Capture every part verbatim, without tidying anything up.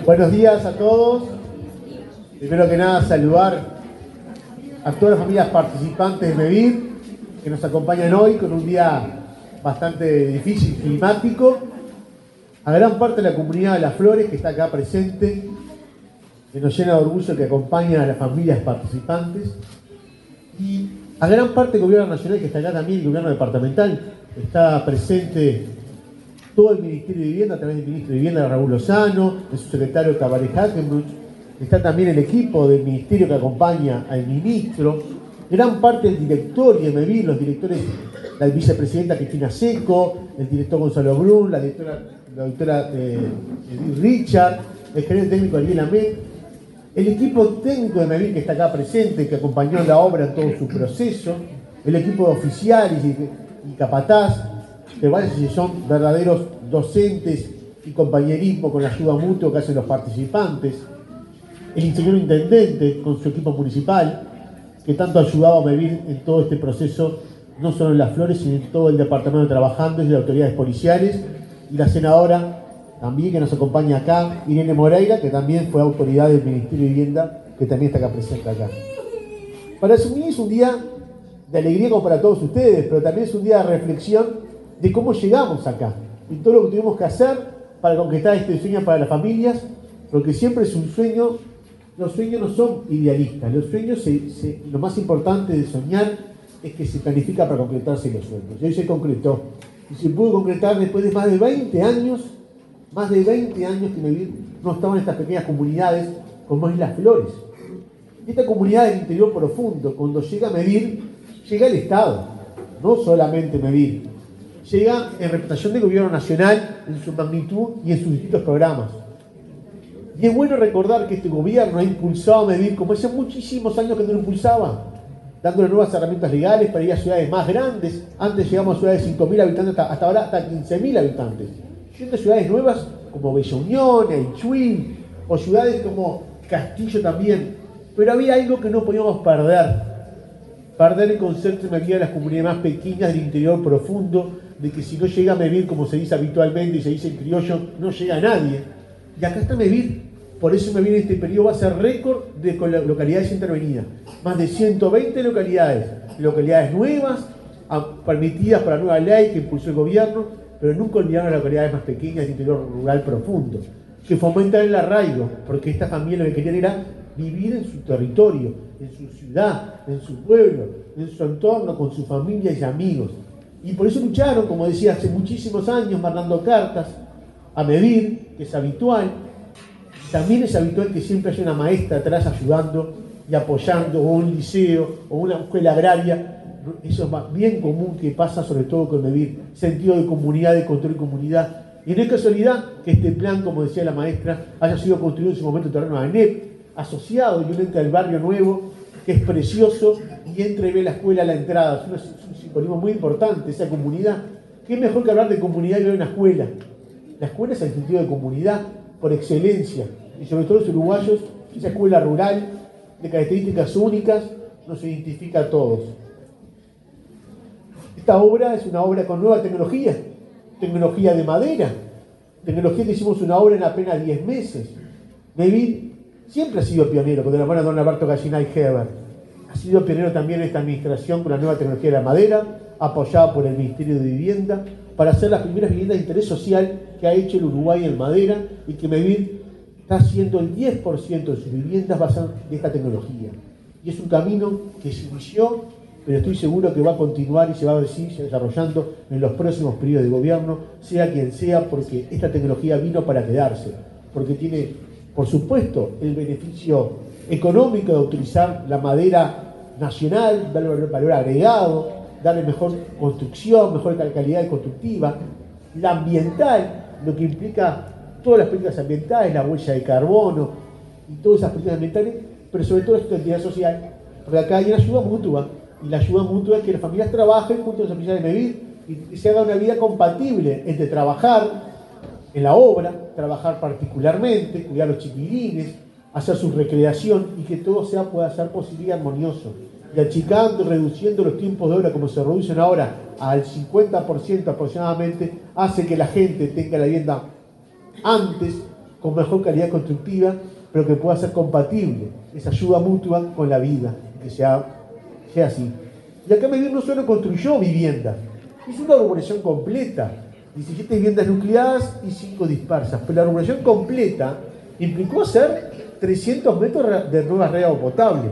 Buenos días a todos. Primero que nada, saludar a todas las familias participantes de MEVIR que nos acompañan hoy con un día bastante difícil, climático. A gran parte de la comunidad de Las Flores que está acá presente, que nos llena de orgullo que acompaña a las familias participantes. Y a gran parte del gobierno nacional que está acá también, el gobierno departamental. Está presente todo el Ministerio de Vivienda a través del Ministro de Vivienda, Raúl Lozano, de su secretario Tabaré Hackenbruch. Está también el equipo del Ministerio que acompaña al Ministro. Gran parte del directorio de MEVIR, los directores, la vicepresidenta Cristina Seco, el director Gonzalo Brun, la directora, la doctora eh, Edith Richard, el gerente técnico Ariel Amé, el equipo técnico de MEVIR que está acá presente, que acompañó la obra en todo su proceso, el equipo de oficiales y, y capataz, que parece que son verdaderos docentes y compañerismo con la ayuda mutua que hacen los participantes, el ingeniero intendente con su equipo municipal, que tanto ha ayudado a MEVIR en todo este proceso, no solo en Las Flores, sino en todo el departamento trabajando, y de autoridades policiales, y la senadora también que nos acompaña acá, Irene Moreira, que también fue autoridad del Ministerio de Vivienda, que también está acá presente acá. Para mí es un día de alegría como para todos ustedes, pero también es un día de reflexión de cómo llegamos acá y todo lo que tuvimos que hacer para conquistar este sueño para las familias, porque siempre es un sueño. Los sueños no son idealistas, los sueños, se, se, lo más importante de soñar es que se planifica para concretarse los sueños. Y hoy se concretó, y se pudo concretar después de más de veinte años, más de veinte años que MEVIR no estaban en estas pequeñas comunidades como es Las Flores. Y esta comunidad del interior profundo, cuando llega MEVIR, llega el Estado, no solamente MEVIR, llega en representación del gobierno nacional en su magnitud y en sus distintos programas. Y es bueno recordar que este gobierno ha impulsado a MEVIR como hace muchísimos años que no lo impulsaba, dándole nuevas herramientas legales para ir a ciudades más grandes. Antes llegamos a ciudades de cinco mil habitantes, hasta, hasta ahora hasta quince mil habitantes. Yendo a ciudades nuevas como Bella Unión, Aichuil, o ciudades como Castillo también. Pero había algo que no podíamos perder. Perder el concepto de MEVIR de las comunidades más pequeñas del interior profundo, de que si no llega a MEVIR, como se dice habitualmente y se dice en criollo, no llega a nadie. Y acá está MEVIR. Por eso MEVIR en este periodo va a ser récord de localidades intervenidas. Más de ciento veinte localidades. Localidades nuevas, permitidas por la nueva ley que impulsó el gobierno, pero nunca olvidaron las localidades más pequeñas del interior rural profundo, que fomentan el arraigo, porque esta familia lo que querían era vivir en su territorio, en su ciudad, en su pueblo, en su entorno, con su familia y amigos. Y por eso lucharon, como decía, hace muchísimos años, mandando cartas a MEVIR, que es habitual. También es habitual que siempre haya una maestra atrás ayudando y apoyando, o un liceo, o una escuela agraria. Eso es bien común que pasa sobre todo con MEVIR, sentido de comunidad, de construir comunidad. Y no es casualidad que este plan, como decía la maestra, haya sido construido en su momento en terreno de ANEP, asociado y entra al barrio nuevo, que es precioso, y entra y ve la escuela a la entrada. Es un simbolismo muy importante, esa comunidad. ¿Qué mejor que hablar de comunidad que de una escuela? La escuela es el sentido de comunidad por excelencia, y sobre todo los uruguayos, esa escuela rural, de características únicas, nos identifica a todos. Esta obra es una obra con nueva tecnología, tecnología de madera, tecnología que hicimos una obra en apenas diez meses. MEVIR siempre ha sido pionero, con la mano de don Alberto Gallinay Heber. Ha sido pionero también en esta administración con la nueva tecnología de la madera, apoyada por el Ministerio de Vivienda, para hacer las primeras viviendas de interés social que ha hecho el Uruguay en madera, y que MEVIR está haciendo el diez por ciento de sus viviendas basadas en esta tecnología. Y es un camino que se inició, pero estoy seguro que va a continuar y se va a seguir desarrollando en los próximos periodos de gobierno, sea quien sea, porque esta tecnología vino para quedarse, porque tiene, por supuesto, el beneficio económico de utilizar la madera nacional, darle valor agregado, darle mejor construcción, mejor calidad constructiva, la ambiental, lo que implica todas las políticas ambientales, la huella de carbono y todas esas políticas ambientales, pero sobre todo la sustentabilidad social, porque acá hay una ayuda mutua, y la ayuda mutua es que las familias trabajen junto a los oficiales de MEVIR y que se haga una vida compatible entre trabajar en la obra, trabajar particularmente, cuidar a los chiquilines, hacer su recreación, y que todo sea, pueda ser posible y armonioso. Y achicando, reduciendo los tiempos de obra como se reducen ahora al cincuenta por ciento aproximadamente, hace que la gente tenga la vivienda antes, con mejor calidad constructiva, pero que pueda ser compatible, esa ayuda mutua con la vida, que sea, sea así. Y acá Mevir no solo construyó viviendas, hizo una urbanización completa, diecisiete viviendas nucleadas y cinco dispersas, pero la urbanización completa implicó hacer trescientos metros de nueva red de agua potable,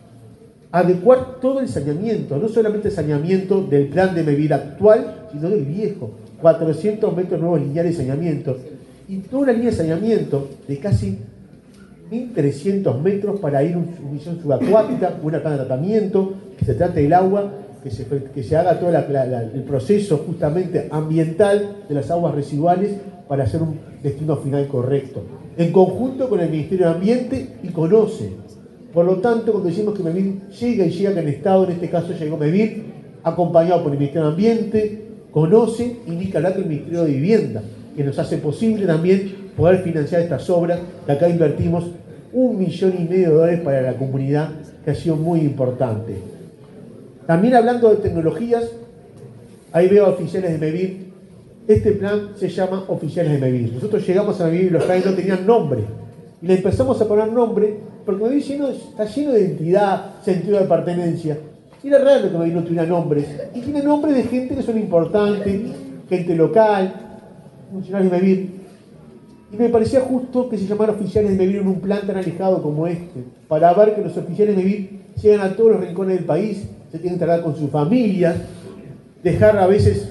adecuar todo el saneamiento, no solamente el saneamiento del plan de Mevir actual, sino del viejo, cuatrocientos metros nuevos lineales de saneamiento, y toda una línea de saneamiento de casi mil trescientos metros para ir a una misión subacuática, una planta de tratamiento, que se trate del agua, que se, que se haga todo la, la, el proceso justamente ambiental de las aguas residuales para hacer un destino final correcto, en conjunto con el Ministerio de Ambiente y CONOCE. Por lo tanto, cuando decimos que Mevir llega y llega en estado, en este caso llegó Mevir, acompañado por el Ministerio de Ambiente, CONOCE y ni que hablar del Ministerio de Vivienda, que nos hace posible también poder financiar estas obras, que acá invertimos un millón y medio de dólares para la comunidad, que ha sido muy importante. También hablando de tecnologías, ahí veo a oficiales de Mevir. Este plan se llama Oficiales de Mevir. Nosotros llegamos a Mevir y los planes no tenían nombre. Y le empezamos a poner nombre, porque Mevir lleno, está lleno de identidad, sentido de pertenencia. Y era raro que Mevir no tuviera nombres. Y tiene nombres de gente que son importantes, gente local, funcionarios de Mevir. Y me parecía justo que se llamara Oficiales de Mevir en un plan tan alejado como este, para ver que los oficiales de Mevir llegan a todos los rincones del país, se tienen que tratar con sus familias, dejar a veces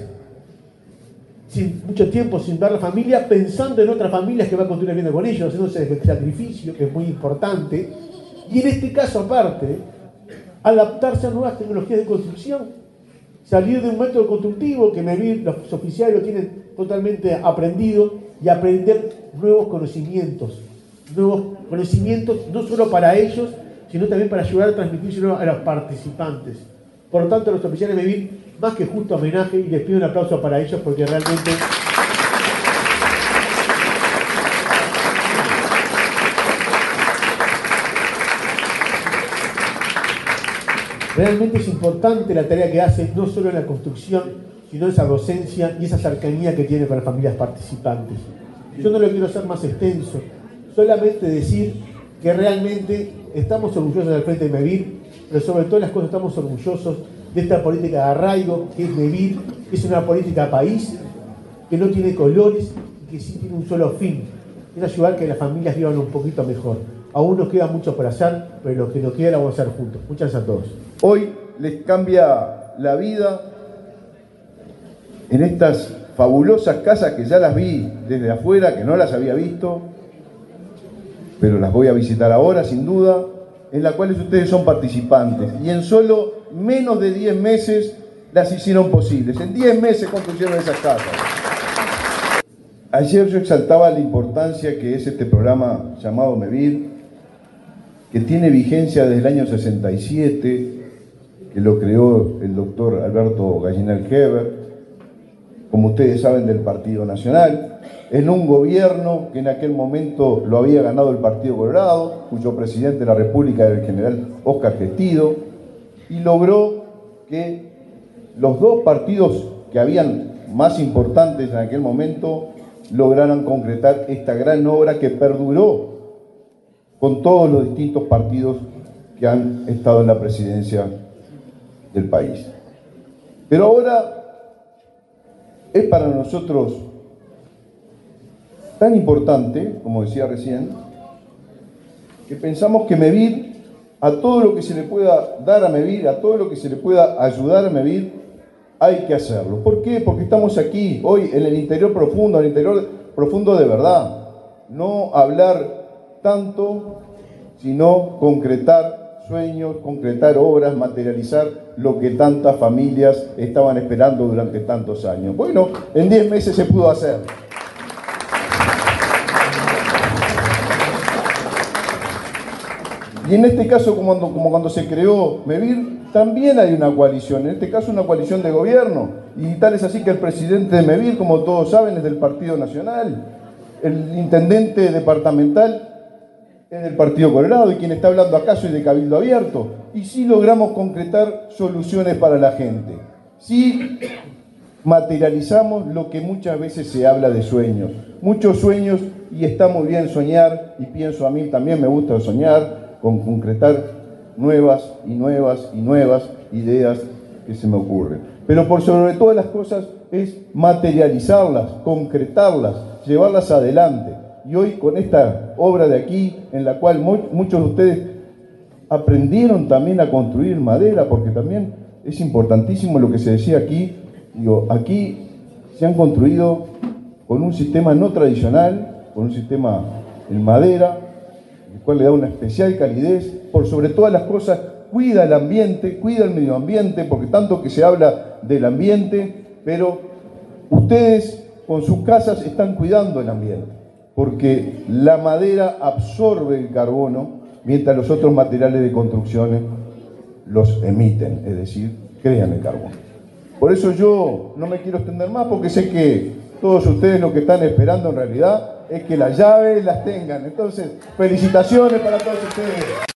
sin, mucho tiempo sin ver a la familia, pensando en otras familias que va a continuar viviendo con ellos, haciéndose ese sacrificio que es muy importante. Y en este caso aparte, adaptarse a nuevas tecnologías de construcción, salir de un método constructivo que Mevir, los oficiales lo tienen totalmente aprendido, y aprender nuevos conocimientos, nuevos conocimientos no solo para ellos, sino también para ayudar a transmitírselo a los participantes. Por lo tanto, a los oficiales de Mevir, más que justo homenaje, y les pido un aplauso para ellos porque realmente realmente es importante la tarea que hacen, no solo en la construcción, sino esa docencia y esa cercanía que tiene con las familias participantes. Yo no lo quiero hacer más extenso, solamente decir que realmente estamos orgullosos del Frente de Mevir, pero sobre todas las cosas estamos orgullosos de esta política de arraigo que es Mevir, que es una política país, que no tiene colores y que sí tiene un solo fin, es ayudar a que las familias vivan un poquito mejor. Aún nos queda mucho por hacer, pero lo que nos queda lo vamos a hacer juntos. Muchas gracias a todos. Hoy les cambia la vida en estas fabulosas casas que ya las vi desde afuera, que no las había visto, pero las voy a visitar ahora sin duda, en las cuales ustedes son participantes y en solo menos de diez meses las hicieron posibles. En diez meses construyeron esas casas. Ayer yo exaltaba la importancia que es este programa llamado Mevir, que tiene vigencia desde el año sesenta y siete, que lo creó el doctor Alberto Gallinal Heber, como ustedes saben, del Partido Nacional, en un gobierno que en aquel momento lo había ganado el Partido Colorado, cuyo presidente de la República era el general Óscar Gestido, y logró que los dos partidos que habían más importantes en aquel momento lograran concretar esta gran obra que perduró con todos los distintos partidos que han estado en la presidencia del país. Pero ahora es para nosotros tan importante, como decía recién, que pensamos que Mevir, a todo lo que se le pueda dar a Mevir, a todo lo que se le pueda ayudar a Mevir, hay que hacerlo. ¿Por qué? Porque estamos aquí, hoy, en el interior profundo, en el interior profundo de verdad. No hablar tanto, sino concretar sueños, concretar obras, materializar lo que tantas familias estaban esperando durante tantos años. Bueno, en diez meses se pudo hacer. Y en este caso, como cuando, como cuando se creó Mevir, también hay una coalición, en este caso una coalición de gobierno, y tal es así que el presidente de Mevir, como todos saben, es del Partido Nacional, el intendente departamental es del Partido Colorado, y quien está hablando acá soy de Cabildo Abierto, y sí logramos concretar soluciones para la gente, sí materializamos lo que muchas veces se habla de sueños, muchos sueños y está muy bien soñar, y pienso, a mí también me gusta soñar, con concretar nuevas y nuevas y nuevas ideas que se me ocurren. Pero por sobre todas las cosas es materializarlas, concretarlas, llevarlas adelante. Y hoy con esta obra de aquí, en la cual muchos de ustedes aprendieron también a construir en madera, porque también es importantísimo lo que se decía aquí. Digo, aquí se han construido con un sistema no tradicional, con un sistema en madera, el cual le da una especial calidez, por sobre todas las cosas cuida el ambiente, cuida el medio ambiente, porque tanto que se habla del ambiente, pero ustedes con sus casas están cuidando el ambiente, porque la madera absorbe el carbono, mientras los otros materiales de construcciones los emiten, es decir, crean el carbono. Por eso yo no me quiero extender más, porque sé que todos ustedes lo que están esperando en realidad es que las llaves las tengan. Entonces, felicitaciones para todos ustedes.